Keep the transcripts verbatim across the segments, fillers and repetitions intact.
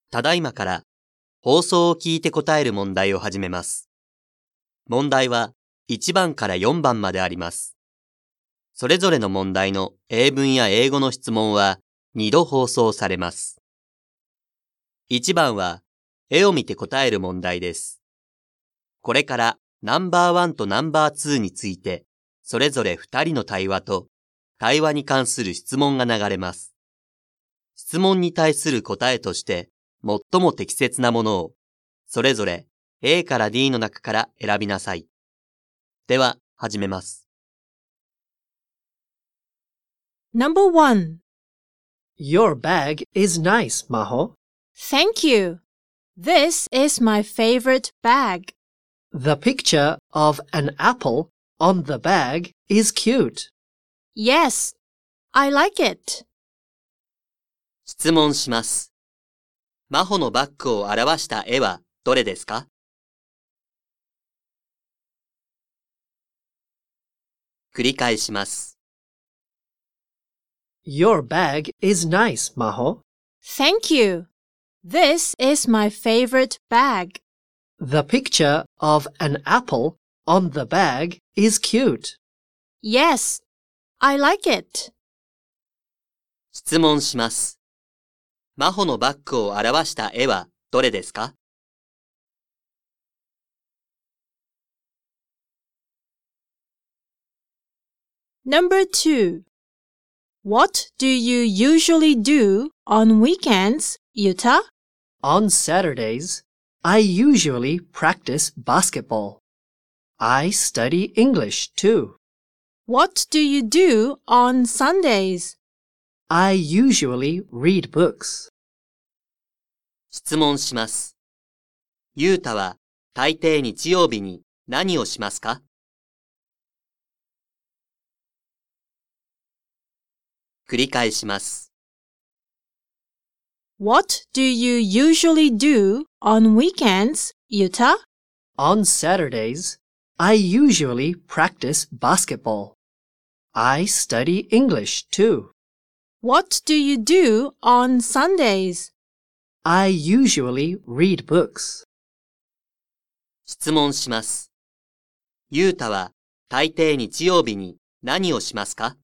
ただいまから放送を聞いて答える問題を始めます。問題はいちばんからよんばんまであります。それぞれの問題の英文や英語の質問はにど放送されます。いちばんは絵を見て答える問題です。これからナンバーワンとナンバーツーについてそれぞれふたりの対話と対話に関する質問が流れます。質問に対する答えとして最も適切なものをそれぞれ A から D の中から選びなさい。では始めます。 Number one. Your bag is nice, Maho. Thank you. This is my favorite bag. The picture of an apple on the bag is cute. Yes, I like it. 質問します。真帆のバッグを表した絵はどれですか？繰り返します。 Your bag is nice, Maho. Thank you. This is my favorite bag. The picture of an apple on the bag is cute. Yes, I like it. 質問します。真帆のバッグを表した絵はどれですか？ Number two. What do you usually do on weekends, Yuta? On Saturdays, I usually practice basketball. I study English too. What do you do on Sundays? I usually read books. 質問します。ゆうたは大抵日曜日に何をしますか？繰り返します。 What do you usually do on weekends, Yuta? On Saturdays, I usually practice basketball. I study English too. What do you do on Sundays? I usually read books. 質問します。ゆうたは大抵日曜日に何をしますか？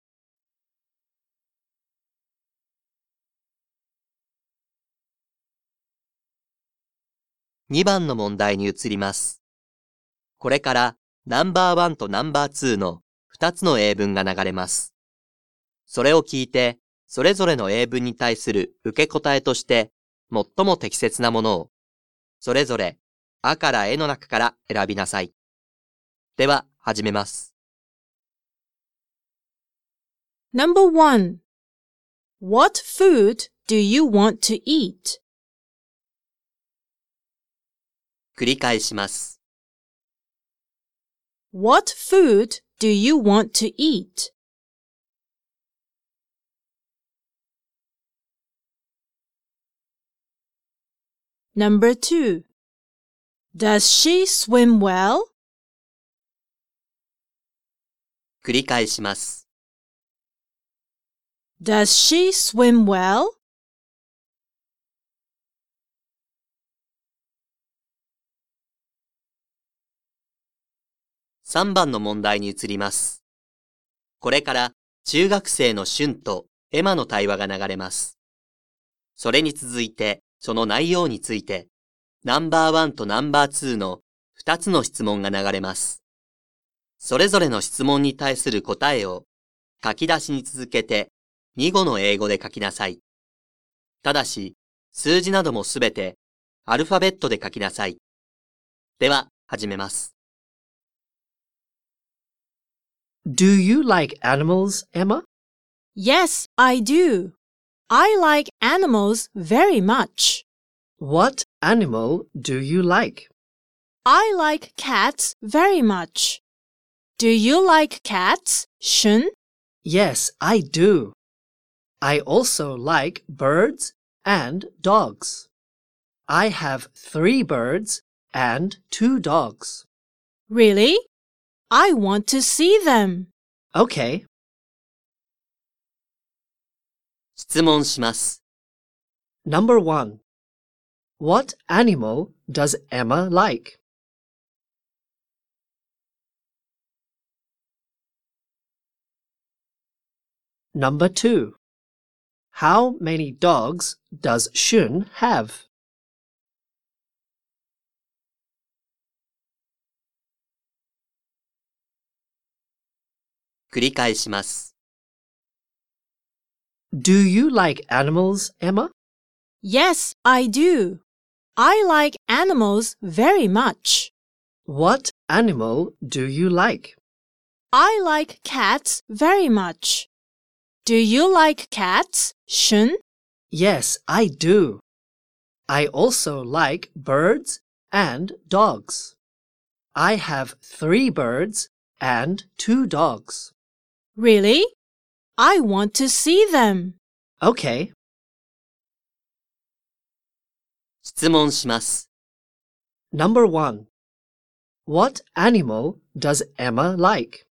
にばんの問題に移ります。これからナンバーワンとナンバーツーのふたつの英文が流れます。それを聞いて、それぞれの英文に対する受け答えとして最も適切なものを、それぞれあからえの中から選びなさい。では始めます。 Number one. What food do you want to eat? 繰り返します。 What food do you want to eat? Number two. Does she swim well? 繰り返します。 Does she swim well? さんばんの問題に移ります。これから中学生のシュンとエマの対話が流れます。それに続いてその内容についてナンバーワンとナンバーツーのふたつの質問が流れます。それぞれの質問に対する答えを書き出しに続けてに語の英語で書きなさい。ただし数字などもすべてアルファベットで書きなさい。では始めます。 Do you like animals, Emma? Yes, I do. I like animals very much. What animal do you like? I like cats very much. Do you like cats, Shun? Yes, I do. I also like birds and dogs. I have three birds and two dogs. Really? I want to see them. Okay. 質問します。 Number one. What animal does Emma like? Number two. How many dogs does Shun have? 「繰り返します。 Do you like animals, Emma? Yes, I do. I like animals very much. What animal do you like? I like cats very much. Do you like cats, Shun? Yes, I do. I also like birds and dogs. I have three birds and two dogs. Really? I want to see them. Okay. 質問します。 Number one. What animal does Emma like?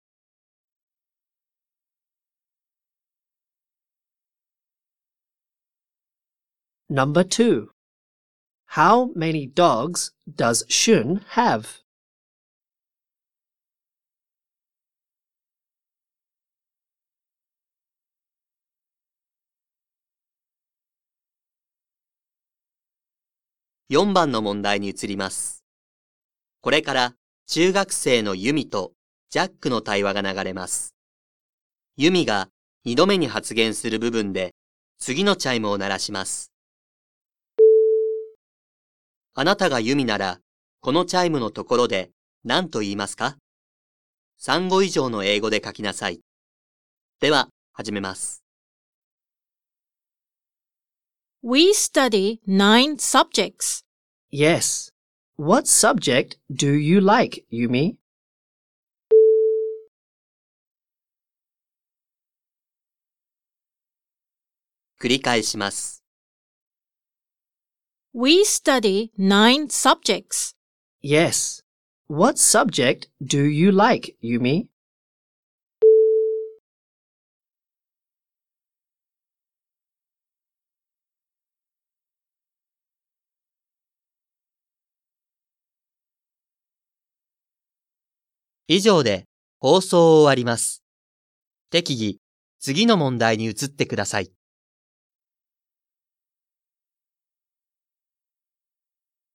Number two. How many dogs does Shun have? よんばんの問題に移ります。これから中学生のユミとジャックの対話が流れます。ユミがにどめに発言する部分で次のチャイムを鳴らします。あなたがユミなら、このチャイムのところで何と言いますか？さん語以上の英語で書きなさい。では、始めます。 We study nine subjects. Yes. What subject do you like, Yumi? 繰り返します。 We study nine subjects. Yes. What subject do you like, Yumi? 以上で放送を終わります。適宜、次の問題に移ってください。